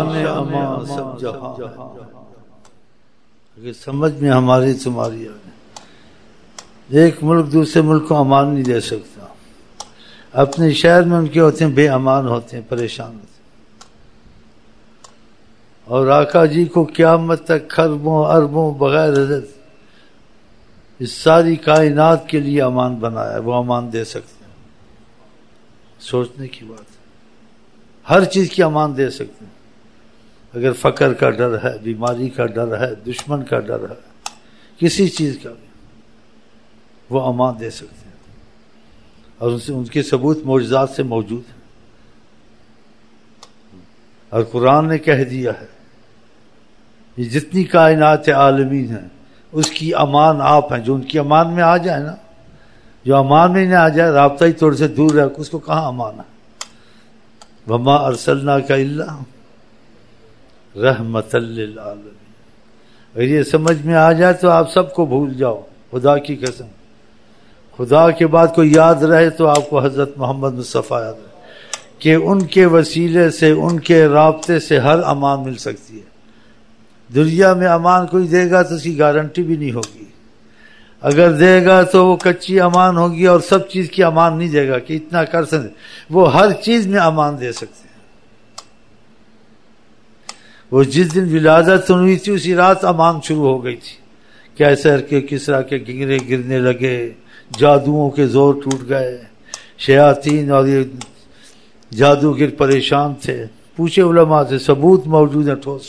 شان امان سب جہاں ہے. اگر سمجھ میں ہماری تمہاری آئے، ایک ملک دوسرے ملک کو امان نہیں دے سکتا. اپنے شہر میں ان کے ہوتے ہیں بے امان ہوتے ہیں، پریشان ہوتے ہیں. اور آقا جی کو قیامت تک خربوں اربوں بغیر حضرت اس ساری کائنات کے لیے امان بنایا، وہ امان دے سکتے ہیں. سوچنے کی بات ہے، ہر چیز کی امان دے سکتے ہیں. اگر فقر کا ڈر ہے، بیماری کا ڈر ہے، دشمن کا ڈر ہے، کسی چیز کا بھی وہ امان دے سکتے ہیں. اور ان کے ثبوت معجزات سے موجود ہیں. اور قرآن نے کہہ دیا ہے یہ جتنی کائنات عالمین ہیں اس کی امان آپ ہیں. جو ان کی امان میں آ جائے نا، جو امان میں نہ آ جائے، رابطہ ہی تھوڑے سے دور ہے، اس کو کہاں امان ہے. وما ارسلناک الا رحمۃ للعالمین. اگر یہ سمجھ میں آ جائے تو آپ سب کو بھول جاؤ. خدا کی قسم، خدا کے بعد کوئی یاد رہے تو آپ کو حضرت محمد مصطفیٰ یاد رہے کہ ان کے وسیلے سے، ان کے رابطے سے ہر امان مل سکتی ہے. دنیا میں امان کوئی دے گا تو اس کی گارنٹی بھی نہیں ہوگی. اگر دے گا تو وہ کچی امان ہوگی، اور سب چیز کی امان نہیں دے گا کہ اتنا کر سکتے. وہ ہر چیز میں امان دے سکتے ہیں. وہ جس دن ولادت ہوئی تھی اسی رات امان شروع ہو گئی تھی. کیسر کے کسرا کے گنگرے گرنے لگے، جادوؤں کے زور ٹوٹ گئے، شیاطین اور یہ جادوگر پریشان تھے. پوچھے علماء سے، ثبوت موجود ہے ٹھوس.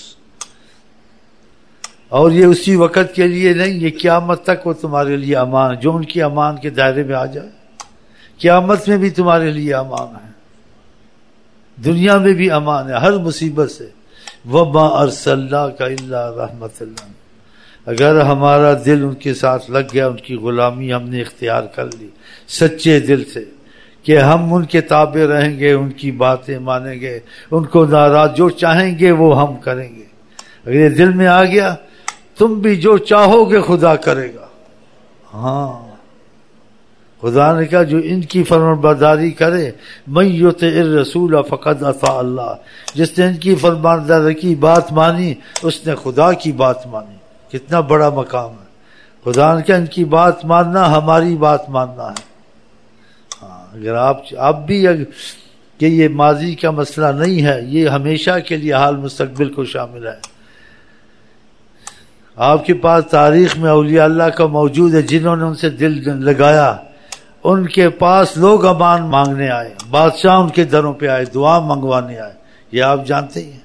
اور یہ اسی وقت کے لیے نہیں، یہ قیامت تک وہ تمہارے لیے امان ہے. جو ان کی امان کے دائرے میں آ جائے قیامت میں بھی تمہارے لیے امان ہے، دنیا میں بھی امان ہے ہر مصیبت سے. وَمَا أَرْسَلْنَاكَ إِلَّا رَحْمَةً لِّلْعَالَمِينَ. اگر ہمارا دل ان کے ساتھ لگ گیا، ان کی غلامی ہم نے اختیار کر لی سچے دل سے کہ ہم ان کے تابع رہیں گے، ان کی باتیں مانیں گے، ان کو ناراض جو چاہیں گے وہ ہم کریں گے. اگر یہ دل میں آ گیا، تم بھی جو چاہو گے خدا کرے گا. ہاں، خدا نے کہا جو ان کی فرمانبرداری کرے، من یطع الرسول فقد اطاع اللہ. جس نے ان کی فرمانبرداری کی بات مانی اس نے خدا کی بات مانی. کتنا بڑا مقام ہے. خدا نے کہا ان کی بات ماننا ہماری بات ماننا ہے. ہاں، اگر آپ بھی کہ یہ ماضی کا مسئلہ نہیں ہے، یہ ہمیشہ کے لیے حال مستقبل کو شامل ہے. آپ کے پاس تاریخ میں اولیاء اللہ کا موجود ہے جنہوں نے ان سے دل لگایا. ان کے پاس لوگ امان مانگنے آئے، بادشاہ ان کے دروں پہ آئے، دعا منگوانے آئے. یہ آپ جانتے ہی ہیں.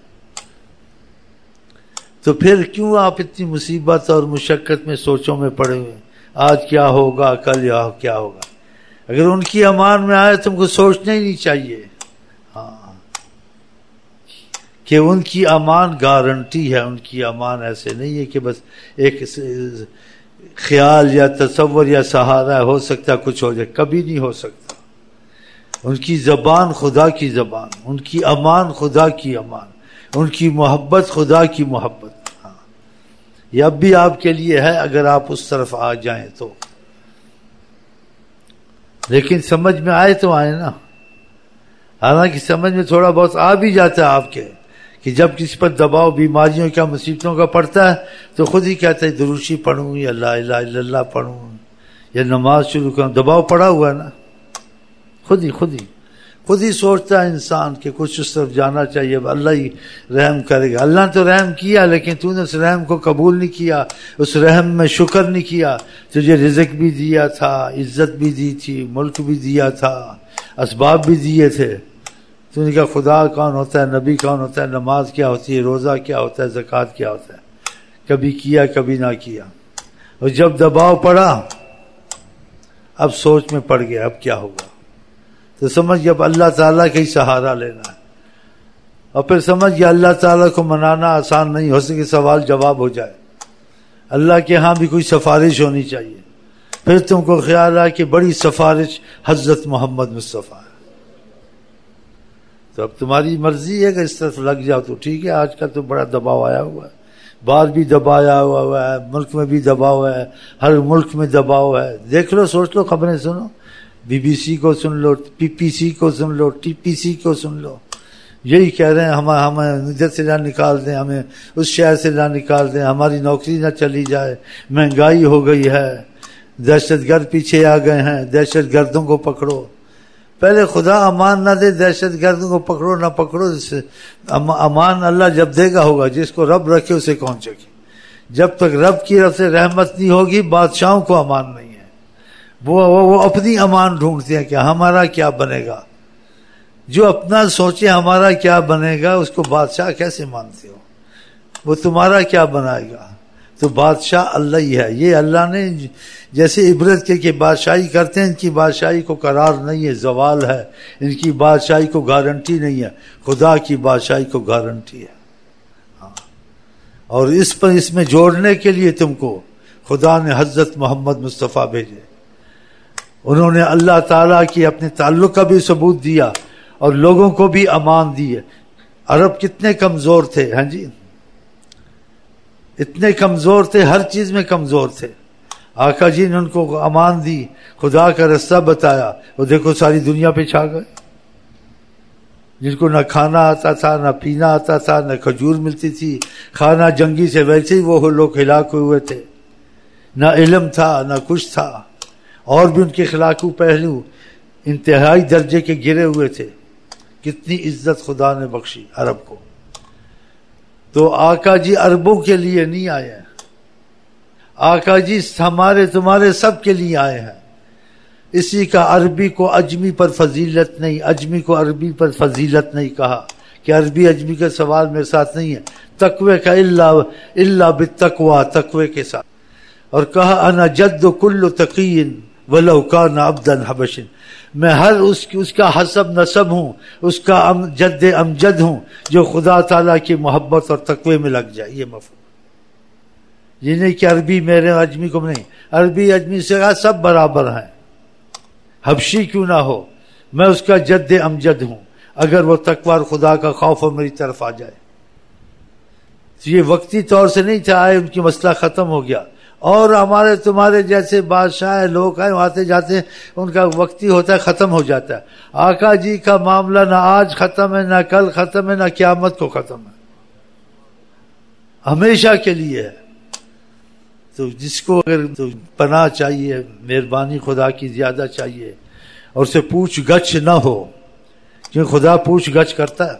تو پھر کیوں آپ اتنی مصیبت اور مشقت میں سوچوں میں پڑے ہوئے؟ آج کیا ہوگا، کل کیا ہوگا. اگر ان کی امان میں آئے تم کو سوچنا ہی نہیں چاہیے. ہاں، کہ ان کی امان گارنٹی ہے. ان کی امان ایسے نہیں ہے کہ بس ایک خیال یا تصور یا سہارا ہو سکتا کچھ ہو جائے. کبھی نہیں ہو سکتا. ان کی زبان خدا کی زبان، ان کی امان خدا کی امان، ان کی محبت خدا کی محبت. ہاں، یہ اب بھی آپ کے لیے ہے اگر آپ اس طرف آ جائیں تو. لیکن سمجھ میں آئے تو آئے نا. حالانکہ سمجھ میں تھوڑا بہت آ بھی جاتا ہے آپ کے کہ جب کسی پر دباؤ بیماریوں کا مصیبتوں کا پڑتا ہے تو خود ہی کہتا ہے دروشی پڑھوں یا لا الہ الا اللہ پڑھوں یا نماز شروع کروں. دباؤ پڑا ہوا ہے نا. خود ہی سوچتا ہے انسان کہ کچھ اس طرف جانا چاہیے، اللہ ہی رحم کرے گا. اللہ نے تو رحم کیا لیکن تو نے اس رحم کو قبول نہیں کیا، اس رحم میں شکر نہیں کیا. تجھے رزق بھی دیا تھا، عزت بھی دی تھی، ملک بھی دیا تھا، اسباب بھی دیے تھے. تو نے کہا خدا کون ہوتا ہے، نبی کون ہوتا ہے، نماز کیا ہوتی ہے، روزہ کیا ہوتا ہے، زکوٰۃ کیا ہوتا ہے. کبھی کیا کبھی نہ کیا. اور جب دباؤ پڑا اب سوچ میں پڑ گیا اب کیا ہوگا. تو سمجھ گیا اب اللہ تعالیٰ کا ہی سہارا لینا ہے. اور پھر سمجھ گیا اللہ تعالیٰ کو منانا آسان نہیں. ہو سکے سوال جواب ہو جائے. اللہ کے ہاں بھی کوئی سفارش ہونی چاہیے. پھر تم کو خیال آیا کہ بڑی سفارش حضرت محمد مصطفیٰ ہے. تو اب تمہاری مرضی ہے کہ اس طرف لگ جاؤ تو ٹھیک ہے. آج کل تو بڑا دباؤ آیا ہوا ہے، باہر بھی دبایا ہوا ہے، ملک میں بھی دباؤ ہے، ہر ملک میں دباؤ ہے. دیکھ لو، سوچ لو، خبریں سنو، BBC کو سن لو، PPC کو سن لو، TPC کو سن لو، یہی کہہ رہے ہیں ہمیں ادھر سے نہ نکال دیں، ہمیں اس شہر سے نہ نکال دیں، ہماری نوکری نہ چلی جائے، مہنگائی ہو گئی ہے، دہشت گرد پیچھے آ گئے ہیں، دہشت گردوں کو پکڑو۔ پہلے خدا امان نہ دے، دہشت گردوں کو پکڑو نہ پکڑو، امان اللہ جب دے گا ہوگا، جس کو رب رکھے اسے کون چکے۔ جب تک رب کی طرف سے رحمت نہیں ہوگی، بادشاہوں کو امان نہیں ہے، وہ اپنی امان ڈھونڈتے ہیں کہ ہمارا کیا بنے گا۔ جو اپنا سوچے ہمارا کیا بنے گا، اس کو بادشاہ کیسے مانتے ہو؟ وہ تمہارا کیا بنائے گا؟ تو بادشاہ اللہ ہی ہے۔ یہ اللہ نے جیسے عبرت کے کہ بادشاہی کرتے ہیں، ان کی بادشاہی کو قرار نہیں ہے، زوال ہے، ان کی بادشاہی کو گارنٹی نہیں ہے، خدا کی بادشاہی کو گارنٹی ہے۔ اور اس میں جوڑنے کے لیے تم کو خدا نے حضرت محمد مصطفیٰ بھیجے۔ انہوں نے اللہ تعالیٰ کی اپنے تعلق کا بھی ثبوت دیا اور لوگوں کو بھی امان دی ہے۔ عرب کتنے کمزور تھے، ہاں جی، اتنے کمزور تھے، ہر چیز میں کمزور تھے۔ آقا جی نے ان کو امان دی، خدا کا رستہ بتایا، وہ دیکھو ساری دنیا پہ چھا گئے۔ جن کو نہ کھانا آتا تھا، نہ پینا آتا تھا، نہ کھجور ملتی تھی، خانہ جنگی سے ویسے ہی وہ لوگ ہلاک ہوئے تھے، نہ علم تھا نہ کچھ تھا، اور بھی ان کے اخلاقی پہلو انتہائی درجے کے گرے ہوئے تھے۔ کتنی عزت خدا نے بخشی عرب کو۔ تو آقا جی عربوں کے لیے نہیں آئے ہیں، آقا جی ہمارے تمہارے سب کے لیے آئے ہیں۔ اسی کا عربی کو اجمی پر فضیلت نہیں، اجمی کو عربی پر فضیلت نہیں کہا کہ عربی اجمی کا سوال میرے ساتھ نہیں ہے، تقوی کا الا بالتقوی، تقوی کے ساتھ۔ اور کہا انا جد کل تقی ولو کان عبدا حبشا، میں ہر اس کا حسب نسب ہوں، اس کا جد امجد ہوں جو خدا تعالیٰ کی محبت اور تقوی میں لگ جائے۔ یہ مفہوم یہ نہیں کہ عربی میرے اجمی کو نہیں، عربی اجمی سے سب برابر ہیں، حبشی کیوں نہ ہو، میں اس کا جد امجد ہوں اگر وہ تقوی اور خدا کا خوف اور میری طرف آ جائے۔ تو یہ وقتی طور سے نہیں تھا آئے، ان کی مسئلہ ختم ہو گیا۔ اور ہمارے تمہارے جیسے بادشاہ لوگ ہیں آتے جاتے ہیں، ان کا وقتی ہوتا ہے ختم ہو جاتا ہے۔ آقا جی کا معاملہ نہ آج ختم ہے، نہ کل ختم ہے، نہ قیامت کو ختم ہے، ہمیشہ کے لیے ہے۔ تو جس کو اگر پناہ چاہیے، مہربانی خدا کی زیادہ چاہیے، اور اسے پوچھ گچھ نہ ہو، کیونکہ خدا پوچھ گچھ کرتا ہے۔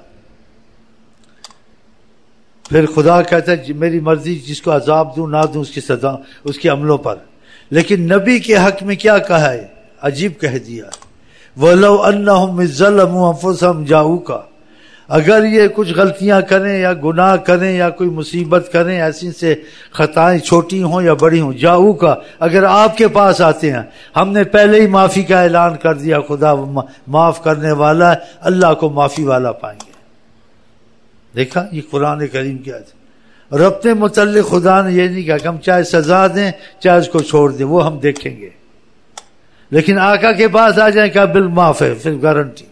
پھر خدا کہتا ہے میری مرضی، جس کو عذاب دوں نہ دوں اس کی سزا اس کے عملوں پر۔ لیکن نبی کے حق میں کیا کہا ہے؟ عجیب کہہ دیا، وَلَوْ أَنَّهُمْ إِذْ ظَلَمُوا أَنفُسَهُمْ جَاءُوكَ، اگر یہ کچھ غلطیاں کریں یا گناہ کریں یا کوئی مصیبت کریں، ایسی سے خطائیں چھوٹی ہوں یا بڑی ہوں، جاؤ اگر آپ کے پاس آتے ہیں، ہم نے پہلے ہی معافی کا اعلان کر دیا، خدا معاف کرنے والا ہے، اللہ کو معافی والا پائیں گے۔ دیکھا یہ قرآن کریم کیا ہے۔ اور اپنے متعلق خدا نے یہ نہیں کہا کہ ہم چاہے سزا دیں چاہے اس کو چھوڑ دیں، وہ ہم دیکھیں گے، لیکن آقا کے پاس آ جائیں کہ بل معاف ہے، پھر گارنٹی۔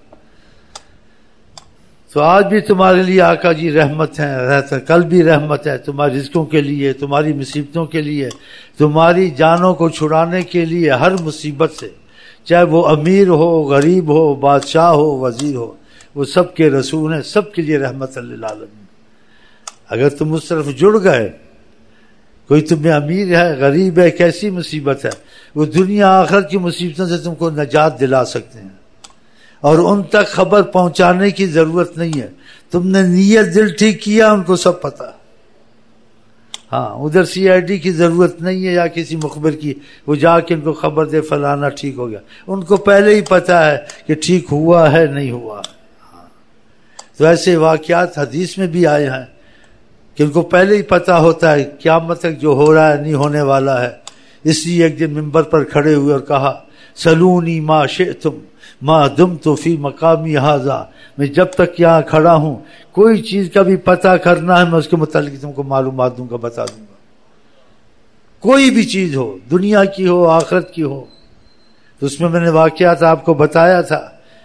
تو آج بھی تمہارے لیے آقا جی رحمت ہیں، رہتا کل بھی رحمت ہے، تمہاری رزقوں کے لیے، تمہاری مصیبتوں کے لیے، تمہاری جانوں کو چھڑانے کے لیے، ہر مصیبت سے، چاہے وہ امیر ہو، غریب ہو، بادشاہ ہو، وزیر ہو، وہ سب کے رسول ہیں، سب کے لیے رحمت للعالمین۔ اگر تم اس طرف جڑ گئے، کوئی تمہیں امیر ہے، غریب ہے، کیسی مصیبت ہے، وہ دنیا آخرت کی مصیبتوں سے تم کو نجات دلا سکتے ہیں، اور ان تک خبر پہنچانے کی ضرورت نہیں ہے۔ تم نے نیت دل ٹھیک کیا، ان کو سب پتہ۔ ہاں ادھر CID کی ضرورت نہیں ہے یا کسی مخبر کی، وہ جا کے ان کو خبر دے فلانا ٹھیک ہو گیا، ان کو پہلے ہی پتہ ہے کہ ٹھیک ہوا ہے نہیں ہوا۔ تو ایسے واقعات حدیث میں بھی آئے ہیں کہ ان کو پہلے ہی پتہ ہوتا ہے قیامت تک جو ہو رہا ہے نہیں ہونے والا ہے۔ اس لیے ایک دن منبر پر کھڑے ہوئے اور کہا سلونی ما شئتم ما دمت فی مقامی ھذا، میں جب تک یہاں کھڑا ہوں کوئی چیز کا بھی پتہ کرنا ہے میں اس کے متعلق تم کو معلومات دوں گا، بتا دوں گا، کوئی بھی چیز ہو، دنیا کی ہو آخرت کی ہو۔ تو اس میں نے واقعات آپ کو بتایا تھا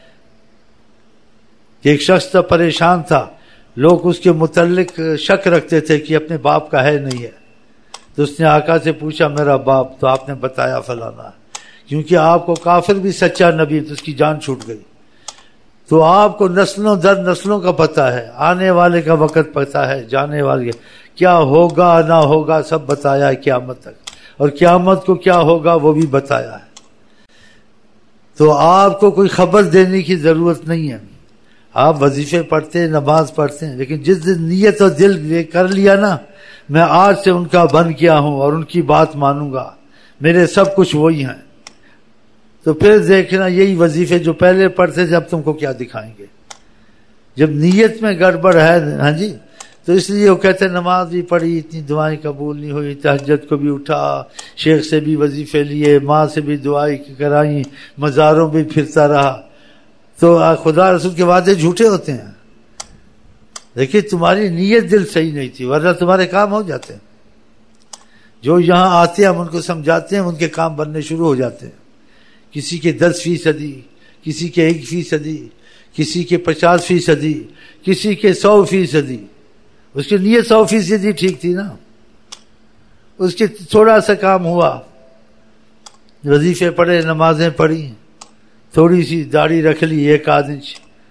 کہ ایک شخص تھا پریشان تھا، لوگ اس کے متعلق شک رکھتے تھے کہ اپنے باپ کا ہے نہیں ہے، تو اس نے آقا سے پوچھا میرا باپ، تو آپ نے بتایا فلانا، کیونکہ آپ کو کافر بھی سچا نبی تو اس کی جان چھوٹ گئی۔ تو آپ کو نسلوں در نسلوں کا پتہ ہے، آنے والے کا وقت پتہ ہے، جانے والے کیا ہوگا نہ ہوگا سب بتایا ہے قیامت تک، اور قیامت کو کیا ہوگا وہ بھی بتایا ہے۔ تو آپ کو کوئی خبر دینے کی ضرورت نہیں ہے، آپ وظیفے پڑھتے ہیں، نماز پڑھتے ہیں، لیکن جس دن نیت اور دل یہ کر لیا نا میں آج سے ان کا بن گیا ہوں اور ان کی بات مانوں گا، میرے سب کچھ وہی ہیں، تو پھر دیکھنا یہی وظیفے جو پہلے پڑھتے تھے اب تم کو کیا دکھائیں گے۔ جب نیت میں گڑبڑ ہے ہاں جی، تو اس لیے وہ کہتے ہیں نماز بھی پڑھی اتنی دعائیں قبول نہیں ہوئی، تہجد کو بھی اٹھا، شیخ سے بھی وظیفے لیے، ماں سے بھی دعائیں کرائیں، مزاروں بھی پھرتا رہا، تو خدا رسول کے وعدے جھوٹے ہوتے ہیں۔ دیکھیے تمہاری نیت دل صحیح نہیں تھی ورنہ تمہارے کام ہو جاتے ہیں۔ جو یہاں آتے ہیں ہم ان کو سمجھاتے ہیں، ان کے کام بننے شروع ہو جاتے ہیں، کسی کے 10%، کسی کے 1%، کسی کے 50%، کسی کے 100%۔ اس کی نیت 100% ٹھیک تھی نا، اس کے تھوڑا سا کام ہوا، وظیفے پڑھے، نمازیں پڑھی، تھوڑی سی داڑھی رکھ لی 1 آدھ انچ،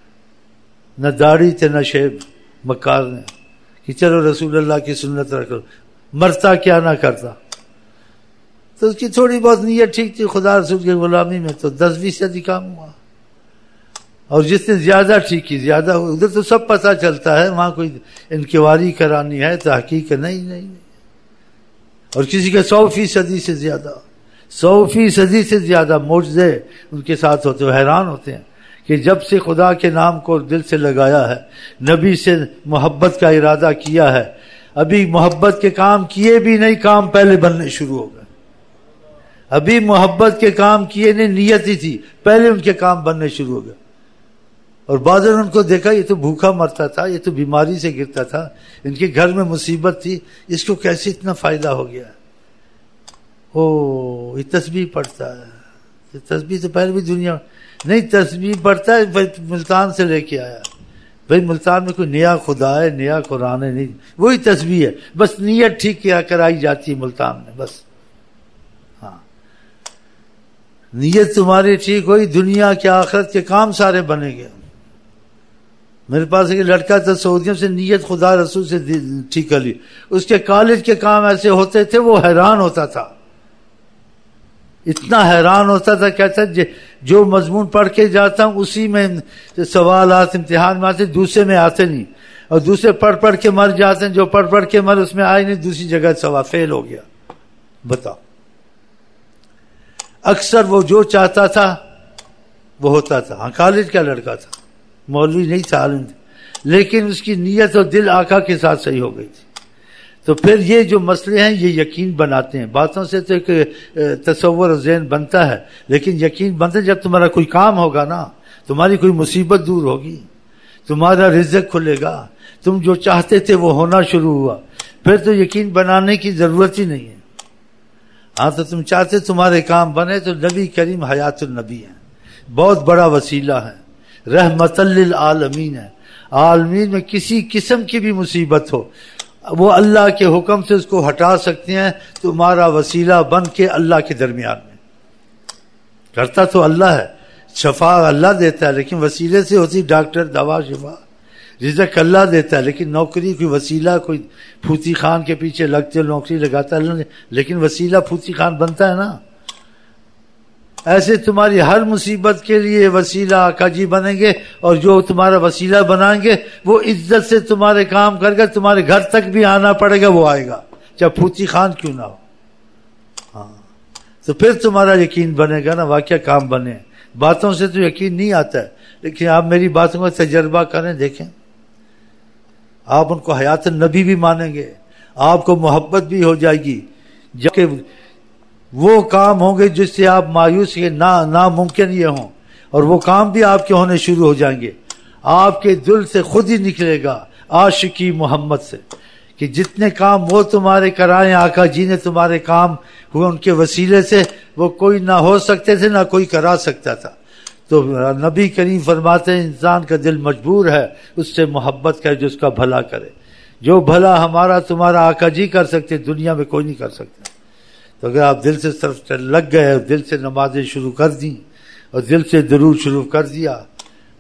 نہ داڑھی تھے نہ شیب، مکار نے کہ چلو رسول اللہ کی سنت رکھو، مرتا کیا نہ کرتا، تو اس کی تھوڑی بہت نیت ٹھیک تھی خدا رسول کی غلامی میں، تو 10-20% کام ہوا۔ اور جس نے زیادہ ٹھیک کی زیادہ، ادھر تو سب پتہ چلتا ہے، وہاں کوئی انکواری کرانی ہے تحقیق نہیں، اور کسی کا 100% سے زیادہ، 100% سے زیادہ معجزے ان کے ساتھ ہوتے ہیں، حیران ہوتے ہیں کہ جب سے خدا کے نام کو دل سے لگایا ہے، نبی سے محبت کا ارادہ کیا ہے، ابھی محبت کے کام کیے بھی نہیں، کام پہلے بننے شروع ہو گئے۔ ابھی محبت کے کام کیے نہیں، نیت ہی تھی، پہلے ان کے کام بننے شروع ہو گئے۔ اور بعض نے ان کو دیکھا یہ تو بھوکا مرتا تھا، یہ تو بیماری سے گرتا تھا، ان کے گھر میں مصیبت تھی، اس کو کیسے اتنا فائدہ ہو گیا؟ یہ تسبیح پڑھتا ہے، یہ تسبیح تو پہلے بھی دنیا نہیں، تسبیح پڑھتا ہے ملتان سے لے کے آیا، بھائی ملتان میں کوئی نیا خدا ہے، نیا قرآن ہے نہیں، وہی تسبیح ہے، بس نیت ٹھیک کیا کرائی جاتی ہے ملتان میں، بس ہاں نیت تمہاری ٹھیک ہوئی، دنیا کے آخرت کے کام سارے بنے گئے۔ میرے پاس ایک لڑکا تھا سعودیوں سے، نیت خدا رسول سے ٹھیک کر لی، اس کے کالج کے کام ایسے ہوتے تھے وہ حیران ہوتا تھا، اتنا حیران ہوتا تھا، کہتا جو مضمون پڑھ کے جاتا ہوں اسی میں سوالات امتحان میں آتے، دوسرے میں آتے نہیں، اور دوسرے پڑھ کے مر جاتے ہیں، جو پڑھ کے مر اس میں آئے نہیں، دوسری جگہ سوال فیل ہو گیا۔ بتاؤ، اکثر وہ جو چاہتا تھا وہ ہوتا تھا۔ ہاں کالج کا لڑکا تھا، مولوی نہیں تھا، عالم تھا، لیکن اس کی نیت اور دل آقا کے ساتھ صحیح ہو گئی تھی۔ تو پھر یہ جو مسئلے ہیں یہ یقین بناتے ہیں، باتوں سے تو ایک تصور و ذہن بنتا ہے، لیکن یقین بنتا ہے جب تمہارا کوئی کام ہوگا نا، تمہاری کوئی مصیبت دور ہوگی، تمہارا رزق کھلے گا، تم جو چاہتے تھے وہ ہونا شروع ہوا، پھر تو یقین بنانے کی ضرورت ہی نہیں ہے۔ ہاں تو تم چاہتے تمہارے کام بنے، تو نبی کریم حیات النبی ہے، بہت بڑا وسیلہ ہے، رحمت للعالمین ہے، عالمین میں کسی قسم کی بھی مصیبت ہو وہ اللہ کے حکم سے اس کو ہٹا سکتے ہیں، تمہارا وسیلہ بن کے اللہ کے درمیان میں۔ کرتا تو اللہ ہے، شفا اللہ دیتا ہے، لیکن وسیلے سے ہوتی، ڈاکٹر دوا شفا، رزق اللہ دیتا ہے، لیکن نوکری کوئی وسیلہ، کوئی پھوتی خان کے پیچھے لگتے نوکری لگاتا ہے، لیکن وسیلہ پھوتی خان بنتا ہے نا۔ ایسے تمہاری ہر مصیبت کے لیے وسیلہ آقا جی بنیں گے، اور جو تمہارا وسیلہ بنائیں گے وہ عزت سے تمہارے کام کر کے تمہارے گھر تک بھی آنا پڑے گا، وہ آئے گا چاہے پھوتی خان کیوں نہ ہو۔ ہاں تو پھر تمہارا یقین بنے گا نا، واقعہ کام بنے۔ باتوں سے تو یقین نہیں آتا ہے، لیکن آپ میری باتوں کا تجربہ کریں، دیکھیں، آپ ان کو حیات النبی بھی مانیں گے، آپ کو محبت بھی ہو جائے گی، جبکہ وہ کام ہوں گے جس سے آپ مایوس کے ناممکن یہ ہوں، اور وہ کام بھی آپ کے ہونے شروع ہو جائیں گے۔ آپ کے دل سے خود ہی نکلے گا عاشقی محمد سے، کہ جتنے کام وہ تمہارے کرائیں، آقا جی نے تمہارے کام ہوئے ان کے وسیلے سے، وہ کوئی نہ ہو سکتے تھے نہ کوئی کرا سکتا تھا۔ تو نبی کریم فرماتے ہیں انسان کا دل مجبور ہے اس سے محبت کرے جو اس کا بھلا کرے، جو بھلا ہمارا تمہارا آقا جی کر سکتے دنیا میں کوئی نہیں کر سکتا۔ تو اگر آپ دل سے طرف لگ گئے اور دل سے نمازیں شروع کر دیں اور دل سے درود شروع کر دیا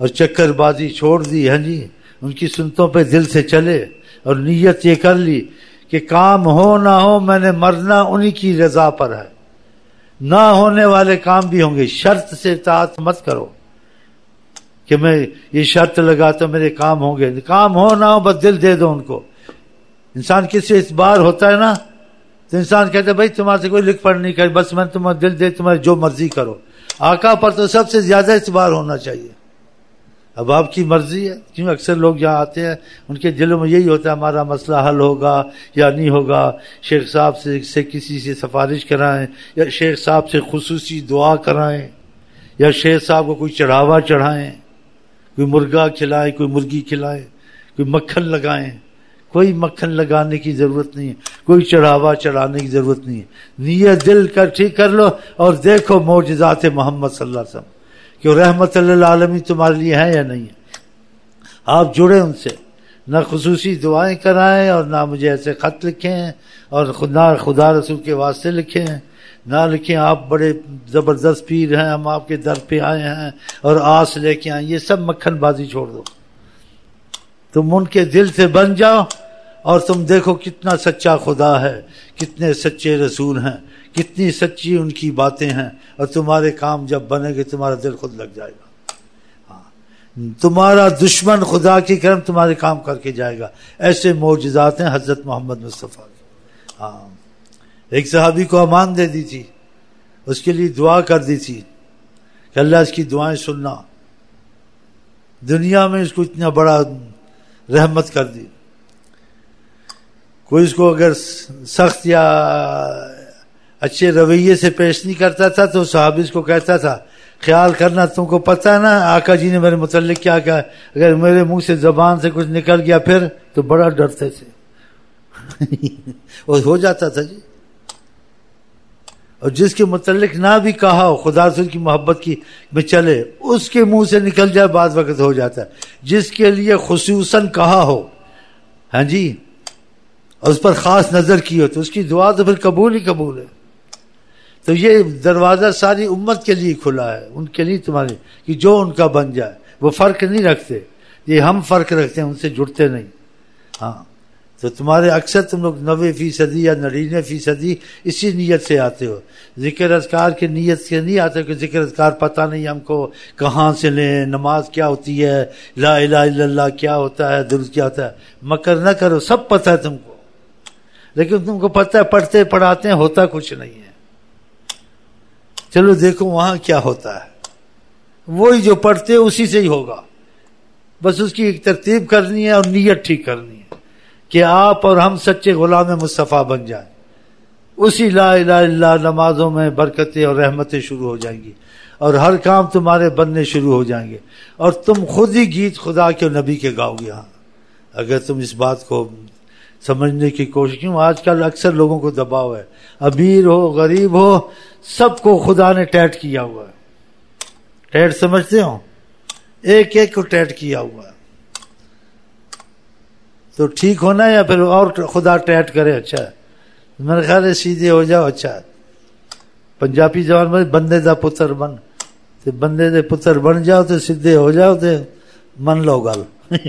اور چکر بازی چھوڑ دی. ہاں جی, ان کی سنتوں پہ دل سے چلے اور نیت یہ کر لی کہ کام ہو نہ ہو میں نے مرنا انہی کی رضا پر ہے. نہ ہونے والے کام بھی ہوں گے, شرط سے اطاعت مت کرو کہ میں یہ شرط لگاتا میرے کام ہوں گے. کام ہو نہ ہو بس دل دے دو ان کو. انسان کس سے اعتبار ہوتا ہے نا, تو انسان کہتا ہے بھائی تمہارے سے کوئی لکھ پڑھ نہیں کر, بس میں تمہارا دل دے, تمہارے جو مرضی کرو. آقا پر تو سب سے زیادہ اعتبار ہونا چاہیے. اب آپ کی مرضی ہے. کیوں اکثر لوگ جہاں آتے ہیں ان کے دلوں میں یہی ہوتا ہے ہمارا مسئلہ حل ہوگا یا نہیں ہوگا, شیخ صاحب سے کسی سے سفارش کرائیں, یا شیخ صاحب سے خصوصی دعا کرائیں, یا شیخ صاحب کو کوئی چڑھاوا چڑھائیں, کوئی مرغا کھلائیں, کوئی مرغی کھلائیں, کوئی مکھن لگائیں. کوئی مکھن لگانے کی ضرورت نہیں ہے, کوئی چڑھاوا چڑھانے کی ضرورت نہیں ہے. نیت دل کر ٹھیک کر لو اور دیکھو معجزات محمد صلی اللہ علیہ وسلم کہ رحمت للعالمین تمہارے لیے ہے یا نہیں ہے. آپ جڑے ان سے, نہ خصوصی دعائیں کرائیں اور نہ مجھے ایسے خط لکھیں اور نہ خدا رسول کے واسطے لکھیں, نہ لکھیں آپ بڑے زبردست پیر ہیں ہم آپ کے در پہ آئے ہیں اور آس لے کے آئیں. یہ سب مکھن بازی چھوڑ دو. تم ان کے دل سے بن جاؤ اور تم دیکھو کتنا سچا خدا ہے, کتنے سچے رسول ہیں, کتنی سچی ان کی باتیں ہیں. اور تمہارے کام جب بنے گے تمہارا دل خود لگ جائے گا. تمہارا دشمن خدا کی کرم تمہارے کام کر کے جائے گا. ایسے معجزات ہیں حضرت محمد مصطفیٰ کے. ہاں, ایک صحابی کو امان دے دی تھی, اس کے لیے دعا کر دی تھی کہ اللہ اس کی دعائیں سننا. دنیا میں اس کو اتنا بڑا رحمت کر دی. کوئی اس کو اگر سخت یا اچھے رویے سے پیش نہیں کرتا تھا تو صحابی اس کو کہتا تھا خیال کرنا تم کو پتہ ہے نا آقا جی نے میرے متعلق کیا کہا, اگر میرے منہ سے زبان سے کچھ نکل گیا پھر تو بڑا ڈرتے تھے. اور ہو جاتا تھا جی. اور جس کے متعلق نہ بھی کہا ہو, خدا رسول کی محبت کی میں چلے, اس کے منہ سے نکل جائے بعض وقت ہو جاتا ہے. جس کے لیے خصوصاً کہا ہو, ہاں جی, اور اس پر خاص نظر کی ہو تو اس کی دعا تو پھر قبول ہی قبول ہے. تو یہ دروازہ ساری امت کے لیے کھلا ہے, ان کے لیے تمہارے, کہ جو ان کا بن جائے. وہ فرق نہیں رکھتے, یہ ہم فرق رکھتے ہیں, ان سے جڑتے نہیں. ہاں, تو تمہارے اکثر تم لوگ 90% یا 99% اسی نیت سے آتے ہو. ذکر اذکار کی نیت سے نہیں آتے کہ ذکر اذکار پتہ نہیں ہم کو کہاں سے لیں, نماز کیا ہوتی ہے, لا الہ الا اللہ کیا ہوتا ہے, درود کیا ہوتا ہے. مکر نہ کرو, سب پتہ ہے تم کو, لیکن تم کو پتہ ہے پڑھتے پڑھاتے ہیں ہوتا کچھ نہیں ہے. چلو دیکھو وہاں کیا ہوتا ہے, وہی جو پڑھتے اسی سے ہی ہوگا. بس اس کی ایک ترتیب کرنی ہے اور نیت ٹھیک کرنی ہے کہ آپ اور ہم سچے غلام مصطفیٰ بن جائیں. اسی لا الہ الا اللہ نمازوں میں برکتیں اور رحمتیں شروع ہو جائیں گی اور ہر کام تمہارے بننے شروع ہو جائیں گے اور تم خود ہی گیت خدا کے نبی کے گاؤ گے. ہاں, اگر تم اس بات کو سمجھنے کی کوشش. کیوں آج کل اکثر لوگوں کو دباؤ ہے, امیر ہو غریب ہو سب کو خدا نے ٹیٹ کیا ہوا ہے. ٹیٹ سمجھتے ہو, ایک ایک کو ٹیٹ کیا ہوا ہے. تو ٹھیک ہونا یا پھر اور خدا ٹیٹ کرے اچھا ہے. میرے خیال ہے سیدھے ہو جاؤ اچھا ہے. پنجابی زبان میں بندے دا پتر بن, تو بندے دے پتر بن جاؤ تو سیدھے ہو جاؤ تو من لو گل.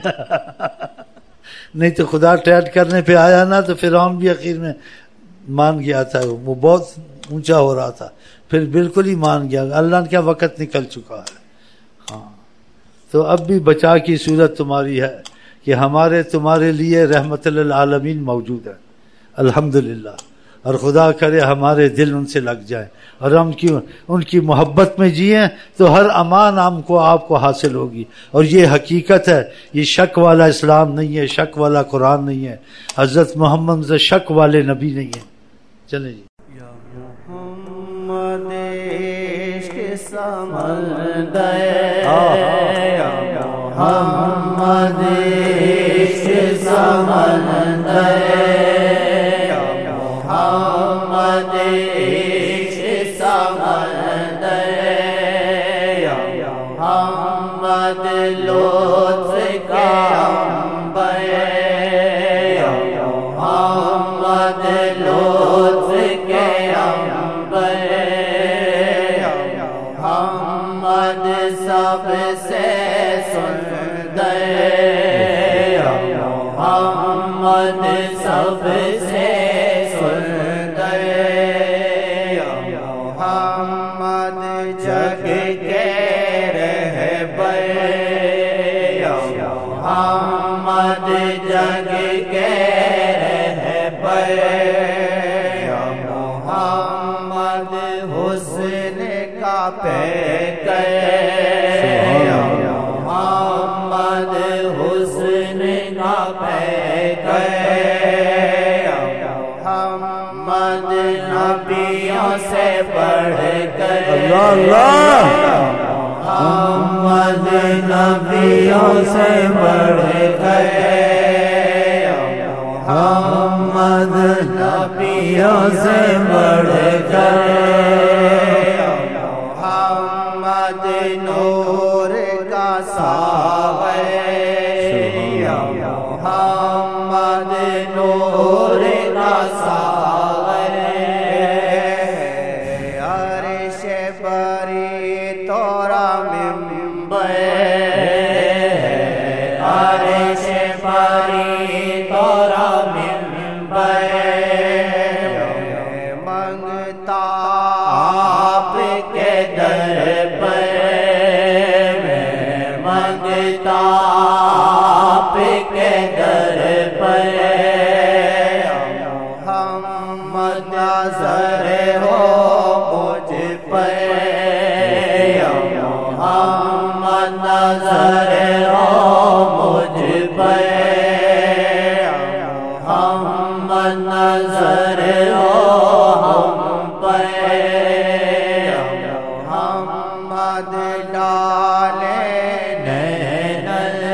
نہیں تو خدا ٹیٹ کرنے پہ آیا نا تو فرعون بھی اخیر میں مان گیا تھا. وہ بہت اونچا ہو رہا تھا, پھر بالکل ہی مان گیا. اللہ نے کیا وقت نکل چکا ہے. ہاں, تو اب بھی بچا کی صورت تمہاری ہے کہ ہمارے تمہارے لیے رحمت للعالمین موجود ہے الحمدللہ. اور خدا کرے ہمارے دل ان سے لگ جائیں اور ہم ان کی محبت میں جئیں تو ہر امان ہم کو آپ کو حاصل ہوگی. اور یہ حقیقت ہے, یہ شک والا اسلام نہیں ہے, شک والا قرآن نہیں ہے, حضرت محمد سے شک والے نبی نہیں ہیں. چلیں جی. یا محمد عشق سمندر, یا محمد عشق سمندر, محمد عشق سمندر, محمد لطف کا عنبر, محمد لطف کے عنبر, محمد سب سے سب سے سندر محمد جگ کے رہبر محمد جگ کے رہبر محمد حسن کا پیکر محمد حسن کا پیکر محمد نبیوں سے بڑھ کر اللہ محمد نبیوں سے بڑھ کر محمد نبیوں سے بڑھ کر محمد نور کا ساغر محمد نور کا ساغر عرش بری تورا منبر عرش بری تورا منبر منگتا آپ کے در پر منگتا آپ کے در پر محمد نظر ہو مجھ پر محمد نظر ہو مجھ پر محمد نظر ہو ہم پر محمد ڈالے نینل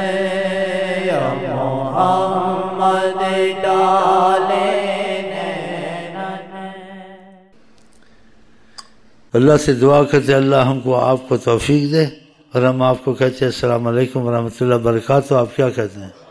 محمد ڈالے نینل اللہ سے دعا کرتے اللہ ہم کو آپ کو توفیق دے، اور ہم آپ کو کہتے ہیں السلام علیکم ورحمۃ اللہ وبرکاتہ. آپ کیا کہتے ہیں؟